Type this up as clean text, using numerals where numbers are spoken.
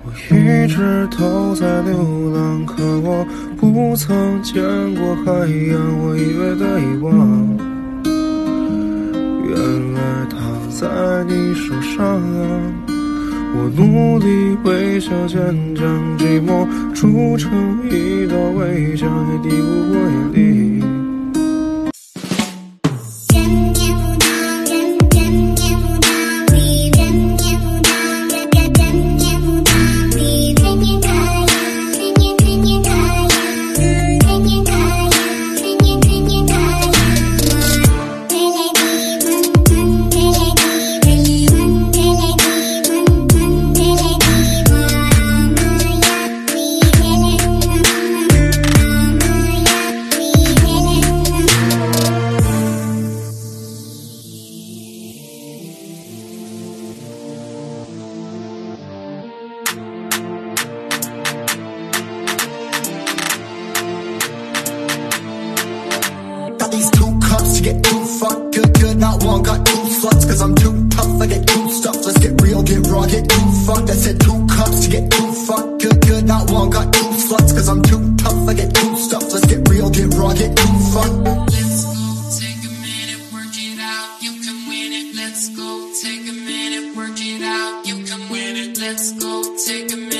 我一直都在流浪，可我不曾见过海洋。我以为的遗忘，原来它在你手上。我努力微笑坚强，寂寞筑成一道围墙，也抵不过眼里。 These 2 cups to get 2 fucked good, not one, got 2 sluts, cause I'm too tough, I get 2 stuff, let's get real, get raw, get 2 fucked, I said 2 cups to get 2 fucked good, not one, got 2 sluts, cause I'm too tough, I get 2 stuff, let's get real, get raw, get 2 fucked. Let's go, take a minute, work it out, you can win it, let's go, take a minute, work it out, you can win it, let's go, take a minute.